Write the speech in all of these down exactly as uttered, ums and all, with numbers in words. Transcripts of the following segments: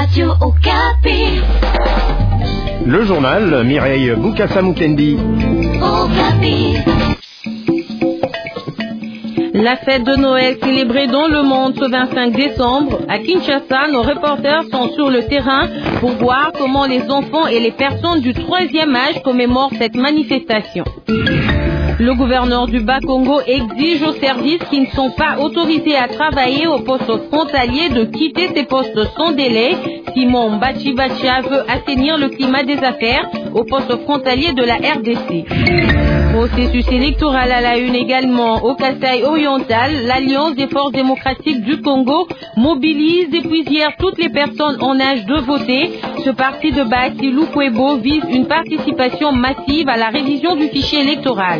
Radio Okapi. Le journal, Mireille Boukassa-Mukendi. Okapi. La fête de Noël célébrée dans le monde ce vingt-cinq décembre. À Kinshasa, nos reporters sont sur le terrain pour voir comment les enfants et les personnes du troisième âge commémorent cette manifestation. Le gouverneur du Bas-Congo exige aux services qui ne sont pas autorisés à travailler au poste frontalier de quitter ces postes sans délai. Simon Bachibacha veut assainir le climat des affaires au poste frontalier de la R D C. Processus électoral à la une également au Kasaï oriental. L'Alliance des forces démocratiques du Congo mobilise depuis hier toutes les personnes en âge de voter. Ce parti de Baki Lukwebo vise une participation massive à la révision du fichier électoral.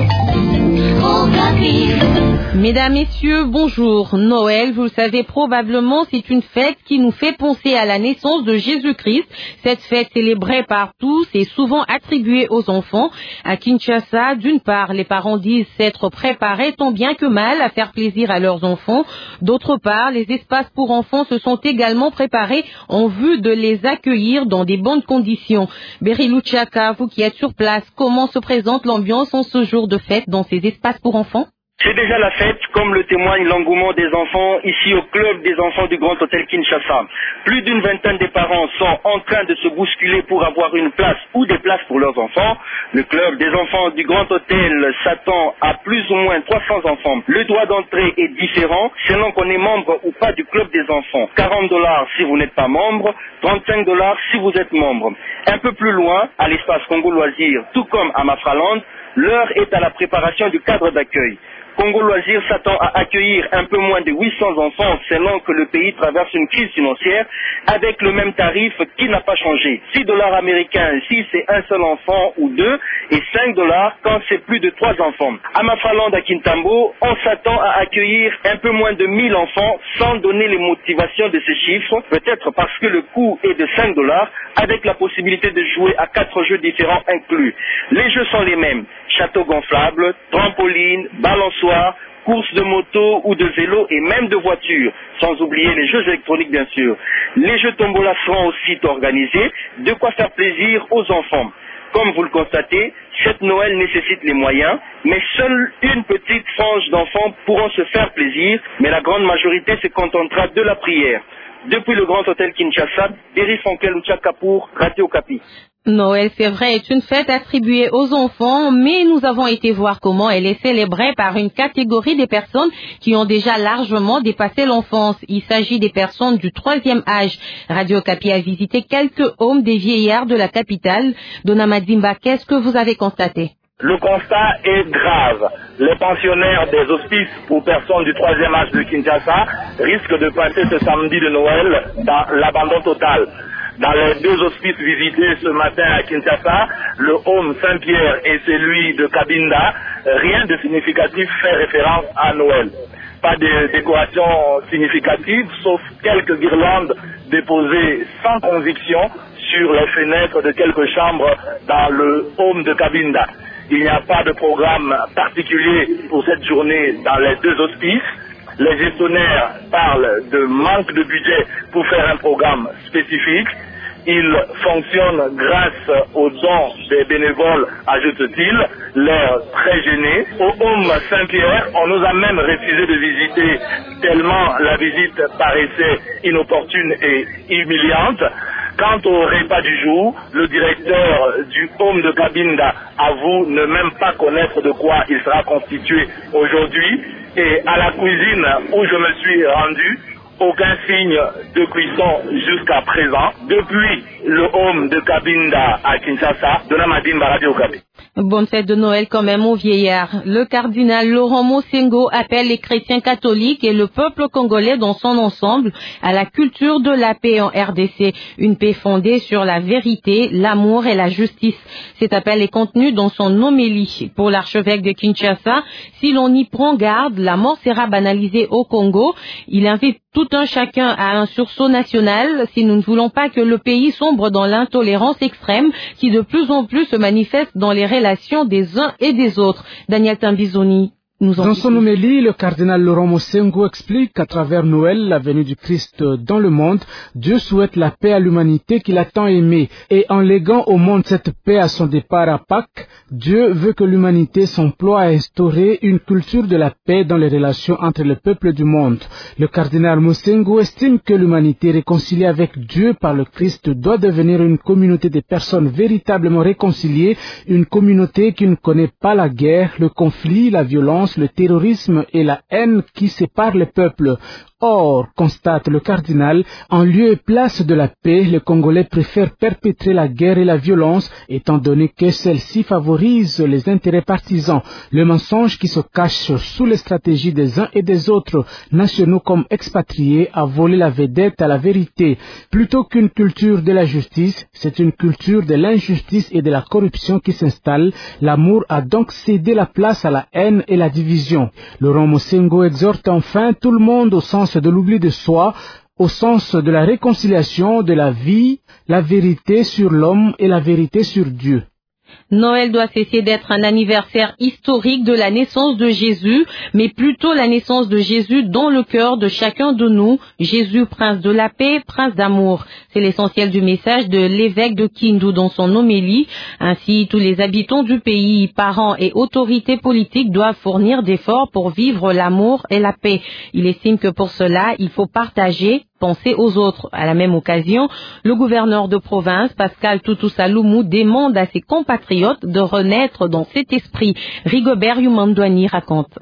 Mesdames, Messieurs, bonjour. Noël, vous le savez probablement, c'est une fête qui nous fait penser à la naissance de Jésus-Christ. Cette fête célébrée par tous est souvent attribuée aux enfants. À Kinshasa, d'une part, les parents disent s'être préparés tant bien que mal à faire plaisir à leurs enfants. D'autre part, les espaces pour enfants se sont également préparés en vue de les accueillir dans des bonnes conditions. Berilou Tchaka, vous qui êtes sur place, comment se présente l'ambiance en ce jour de fête dans ces espaces pour enfants? C'est déjà la fête, comme le témoigne l'engouement des enfants ici au club des enfants du Grand Hôtel Kinshasa. Plus d'une vingtaine de parents sont en train de se bousculer pour avoir une place ou des places pour leurs enfants. Le club des enfants du Grand Hôtel s'attend à plus ou moins trois cents enfants. Le droit d'entrée est différent selon qu'on est membre ou pas du club des enfants. quarante dollars si vous n'êtes pas membre, trente-cinq dollars si vous êtes membre. Un peu plus loin, à l'espace Congo Loisirs, tout comme à Mafraland, l'heure est à la préparation du cadre d'accueil. Congo Loisirs s'attend à accueillir un peu moins de huit cents enfants selon que le pays traverse une crise financière avec le même tarif qui n'a pas changé. six dollars américains si c'est un seul enfant ou deux et cinq dollars quand c'est plus de trois enfants. À Mafraland à Kintambo, on s'attend à accueillir un peu moins de mille enfants sans donner les motivations de ces chiffres, peut-être parce que le coût est de cinq dollars avec la possibilité de jouer à quatre jeux différents inclus. Les jeux sont les mêmes, château gonflable, trampoline, balançoire, courses de moto ou de vélo et même de voiture, sans oublier les jeux électroniques bien sûr. Les jeux tombola seront aussi organisés, de quoi faire plaisir aux enfants. Comme vous le constatez, cette Noël nécessite les moyens, mais seule une petite frange d'enfants pourront se faire plaisir, mais la grande majorité se contentera de la prière. Depuis le Grand Hôtel Kinshasa, Derry Fonkel Uchaka pour Radio Okapi. Noël, c'est vrai, est une fête attribuée aux enfants, mais nous avons été voir comment elle est célébrée par une catégorie des personnes qui ont déjà largement dépassé l'enfance. Il s'agit des personnes du troisième âge. Radio Okapi a visité quelques homes des vieillards de la capitale. Dona Madimba, qu'est-ce que vous avez constaté? Le constat est grave. Les pensionnaires des hospices pour personnes du troisième âge de Kinshasa risquent de passer ce samedi de Noël dans l'abandon total. Dans les deux hospices visités ce matin à Kinshasa, le Home Saint-Pierre et celui de Kabinda, rien de significatif fait référence à Noël. Pas de décoration significative, sauf quelques guirlandes déposées sans conviction sur les fenêtres de quelques chambres dans le Home de Kabinda. Il n'y a pas de programme particulier pour cette journée dans les deux hospices. Les gestionnaires parlent de manque de budget pour faire un programme spécifique. Il fonctionne grâce aux dons des bénévoles, ajoute-t-il, l'air très gêné. Au Home Saint-Pierre, on nous a même refusé de visiter tellement la visite paraissait inopportune et humiliante. Quant au repas du jour, le directeur du Home de Kabinda avoue ne même pas connaître de quoi il sera constitué aujourd'hui. Et à la cuisine où je me suis rendu, aucun signe de cuisson jusqu'à présent. Depuis le Home de Kabinda à Kinshasa, Dona Madimba, Radio Okapi. Bonne fête de Noël quand même aux vieillards. Le cardinal Laurent Mosengo appelle les chrétiens catholiques et le peuple congolais dans son ensemble à la culture de la paix en R D C. Une paix fondée sur la vérité, l'amour et la justice. Cet appel est contenu dans son homélie. Pour l'archevêque de Kinshasa, si l'on y prend garde, la mort sera banalisée au Congo. Il invite tout un chacun à un sursaut national si nous ne voulons pas que le pays sombre dans l'intolérance extrême qui de plus en plus se manifeste dans les relations des uns et des autres. Daniel Tambizoni. nous en Dans son homélie, le cardinal Laurent Mosengo explique qu'à travers Noël, la venue du Christ dans le monde, Dieu souhaite la paix à l'humanité qu'il a tant aimée. Et en léguant au monde cette paix à son départ à Pâques, Dieu veut que l'humanité s'emploie à instaurer une culture de la paix dans les relations entre les peuples du monde. Le cardinal Mosengo estime que l'humanité réconciliée avec Dieu par le Christ doit devenir une communauté de personnes véritablement réconciliées, une communauté qui ne connaît pas la guerre, le conflit, la violence, le terrorisme et la haine qui séparent les peuples. Or, constate le cardinal, en lieu et place de la paix, les Congolais préfèrent perpétrer la guerre et la violence, étant donné que celle-ci favorise les intérêts partisans. Le mensonge qui se cache sous les stratégies des uns et des autres, nationaux comme expatriés, a volé la vedette à la vérité. Plutôt qu'une culture de la justice, c'est une culture de l'injustice et de la corruption qui s'installe. L'amour a donc cédé la place à la haine et la division. Laurent Mosengo exhorte enfin tout le monde au sens de l'oubli de soi, au sens de la réconciliation, de la vie, la vérité sur l'homme et la vérité sur Dieu. Noël doit cesser d'être un anniversaire historique de la naissance de Jésus, mais plutôt la naissance de Jésus dans le cœur de chacun de nous. Jésus, prince de la paix, prince d'amour. C'est l'essentiel du message de l'évêque de Kindu dans son homélie. Ainsi, tous les habitants du pays, parents et autorités politiques doivent fournir d'efforts pour vivre l'amour et la paix. Il estime que pour cela, il faut partager, penser aux autres. À la même occasion, le gouverneur de province, Pascal Tutu Saloumou, demande à ses compatriotes de renaître dans cet esprit. Rigobert Yumandouani raconte.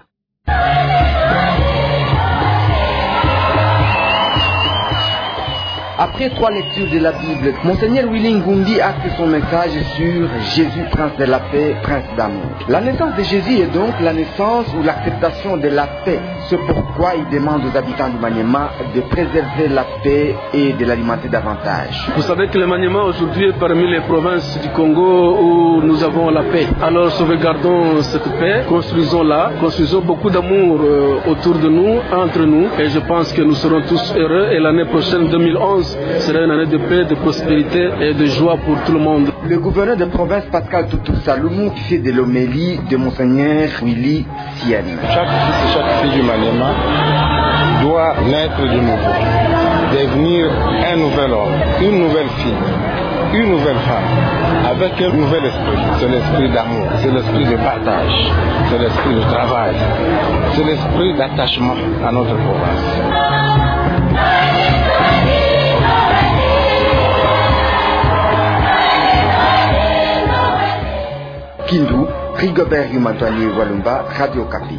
Après trois lectures de la Bible, Monseigneur Willy Ngumbi acte son message sur Jésus, prince de la paix, prince d'amour. La naissance de Jésus est donc la naissance ou l'acceptation de la paix. C'est pourquoi il demande aux habitants du Maniema de préserver la paix et de l'alimenter davantage. Vous savez que le Maniema aujourd'hui est parmi les provinces du Congo où nous avons la paix. Alors sauvegardons cette paix, construisons-la, construisons beaucoup d'amour autour de nous, entre nous, et je pense que nous serons tous heureux. Et l'année prochaine, deux mille onze, sera une année de paix, de prospérité et de joie pour tout le monde. Le gouverneur de province Pascal Tutu Saloumou fait de l'homélie de Monseigneur Willy Sienne. Chaque fils et chaque fille du Maniema doit naître de nouveau, devenir un nouvel homme, une nouvelle fille, une nouvelle femme, avec un nouvel esprit. C'est l'esprit d'amour, c'est l'esprit de partage, c'est l'esprit de travail, c'est l'esprit d'attachement à notre province. Kindu, Rigobert Yumandouani Walumba, Radio Okapi.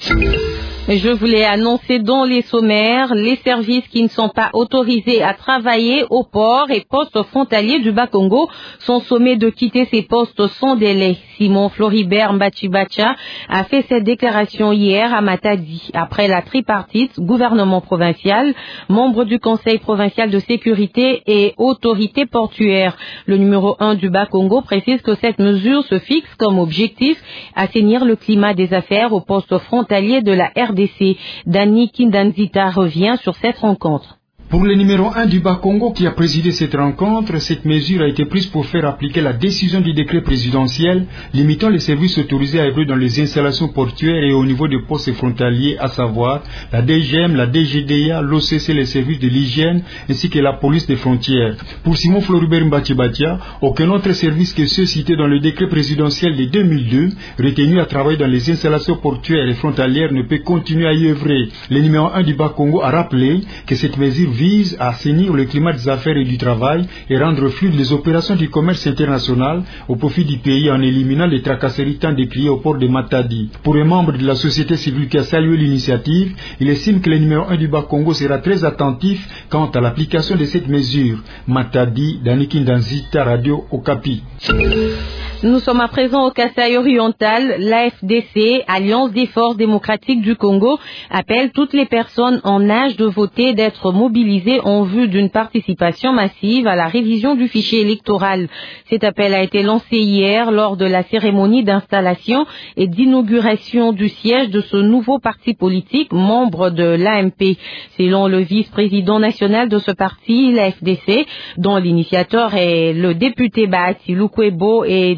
Je voulais annoncer dans les sommaires les services qui ne sont pas autorisés à travailler au port et postes frontaliers du Bas-Congo sont sommés de quitter ces postes sans délai. Simon Floribert Mbachibacha a fait cette déclaration hier à Matadi, après la tripartite, gouvernement provincial, membre du Conseil provincial de sécurité et autorité portuaire. Le numéro un du Bas-Congo précise que cette mesure se fixe comme objectif assainir le climat des affaires aux postes frontaliers de la R D C. Dani Kindanzita revient sur cette rencontre. Pour le numéro un du Bas-Congo qui a présidé cette rencontre, cette mesure a été prise pour faire appliquer la décision du décret présidentiel limitant les services autorisés à œuvrer dans les installations portuaires et au niveau des postes frontaliers, à savoir la D G M, la D G D A, l'O C C, les services de l'hygiène ainsi que la police des frontières. Pour Simon Floribert Mbachibatia, aucun autre service que ceux cités dans le décret présidentiel de deux mille deux, retenu à travailler dans les installations portuaires et frontalières, ne peut continuer à y œuvrer. Le numéro un du Bas-Congo a rappelé que cette mesure vise à assainir le climat des affaires et du travail et rendre fluides les opérations du commerce international au profit du pays en éliminant les tracasseries tant décriées au port de Matadi. Pour un membre de la société civile qui a salué l'initiative, il estime que le numéro un du Bas-Congo sera très attentif quant à l'application de cette mesure. Matadi, Danikin Danzita, Radio Okapi. Nous sommes à présent au Kasaï oriental. L'A F D C, Alliance des forces démocratiques du Congo, appelle toutes les personnes en âge de voter d'être mobilisées en vue d'une participation massive à la révision du fichier électoral. Cet appel a été lancé hier lors de la cérémonie d'installation et d'inauguration du siège de ce nouveau parti politique, membre de l'A M P. Selon le vice-président national de ce parti, l'A F D C, dont l'initiateur est le député Bahati Lukwebo et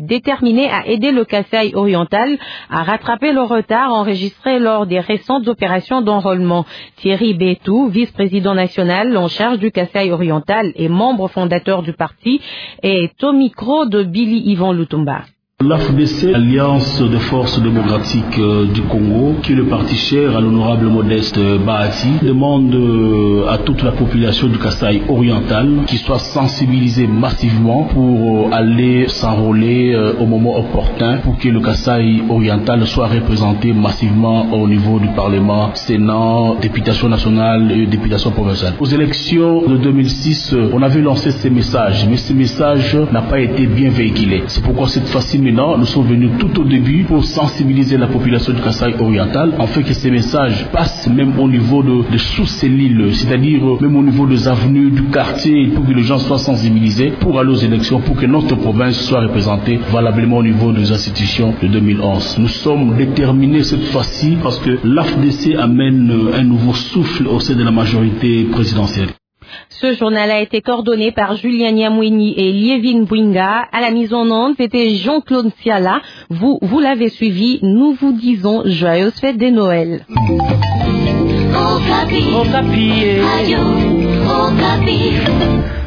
déterminé à aider le Kasaï oriental à rattraper le retard enregistré lors des récentes opérations d'enrôlement. Thierry Bétou, vice-président national en charge du Kasaï oriental et membre fondateur du parti, est au micro de Billy Yvan Lutumba. L'A F D C, Alliance des forces démocratiques euh, du Congo, qui est le parti cher à l'honorable Modeste Bahati, demande euh, à toute la population du Kasaï oriental qu'il soit sensibilisé massivement pour euh, aller s'enrôler euh, au moment opportun pour que le Kasaï oriental soit représenté massivement au niveau du Parlement, Sénat, députation nationale et députation provinciale. Aux élections de deux mille six, euh, on avait lancé ces messages, mais ces messages n'ont pas été bien véhiculés. C'est pourquoi cette fois-ci, maintenant, nous sommes venus tout au début pour sensibiliser la population du Kasaï oriental, afin que ces messages passent même au niveau de, de sous-cellules, c'est-à-dire même au niveau des avenues, du quartier, pour que les gens soient sensibilisés pour aller aux élections, pour que notre province soit représentée valablement au niveau des institutions de deux mille onze. Nous sommes déterminés cette fois-ci parce que l'A F D C amène un nouveau souffle au sein de la majorité présidentielle. Ce journal a été coordonné par Julien Niamouini et Lievin Bouinga. À la mise en onde, c'était Jean-Claude Siala. Vous, vous l'avez suivi. Nous vous disons joyeuse fête de Noël. Okapi. Okapi. Radio. Okapi.